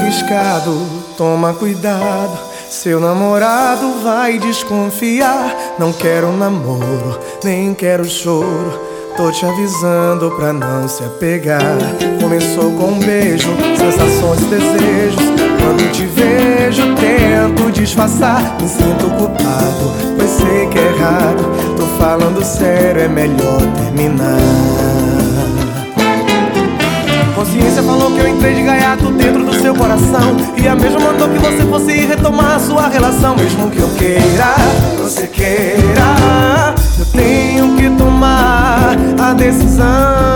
arriscado, toma cuidado. Seu namorado vai desconfiar. Não quero namoro, nem quero choro. Tô te avisando pra não se apegar. Começou com um beijo, sensações e desejos. Quando te vejo tento disfarçar. Me sinto culpado, pois sei que é errado. Tô falando sério, é melhor terminar. Consciência falou que eu entrei de gaiato dentro do seu coração, e a mesma mandou que você fosse retomar a sua relação. Mesmo que eu queira, você queira, eu tenho que tomar a decisão.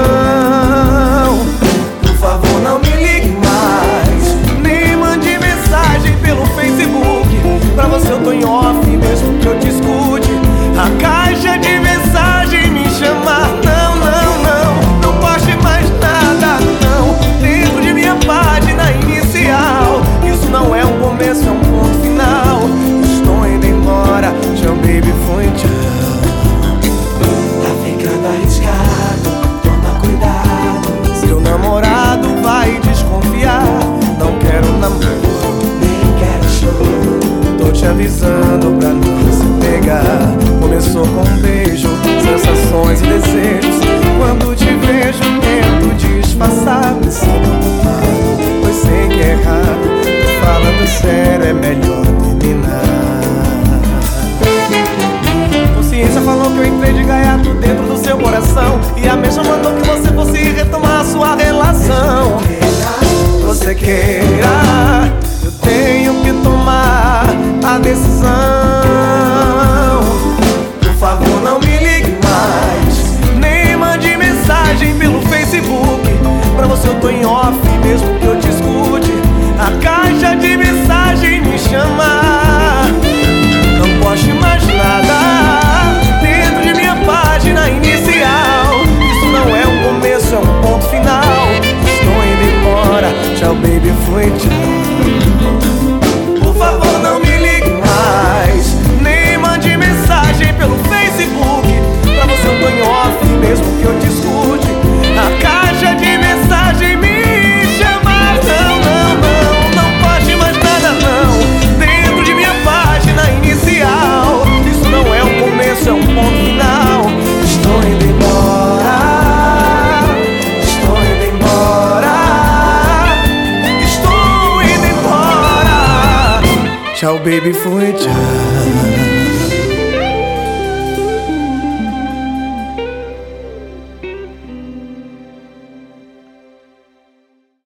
Por favor, não me ligue mais, nem mande mensagem pelo Facebook. Pra você eu tô em off, mesmo que eu te escute. A caixa de mensagem me chamar. Não, não, não, não poste mais nada, não, dentro de minha página inicial. Isso não é um começo, é um ponto final. Estou indo embora, tchau baby, foi tchau. Tá ficando arriscado, toma cuidado. Seu namorado vai desconfiar. Não quero namoro, Nem quero choro. tô te avisando pra não se pegar. Começou com um beijo, sensações e desejos. Quando te vejo tento disfarçar. Me sinto culpado, pois sei que é errado. Tô falando sério, é melhor terminar. Consciência falou que eu entrei de gaiato dentro do seu coração, e a mesma mandou que você fosse retomar a sua relação. Você queira, eu tenho que tomar a decisão. Por favor, não me ligue mais, nem mande mensagem pelo Facebook. Pra você eu tô em off, mesmo que eu te escute. A caixa de mensagem me chama. Não poste mais nada dentro de minha página inicial. Isso não é um começo, é um ponto final. Estou indo embora, tchau baby, foi tchau. Por favor, não me ligue mais, nem mande mensagem pelo Facebook. Pra você eu tô em off, mesmo que eu te escute. A caixa de mensagem me chama. Não, não, não, não poste mais nada não, dentro de minha página inicial. Isso não é um começo, é um ponto final. Estou indo embora, estou indo embora, estou indo embora. Tchau baby, foi tchau.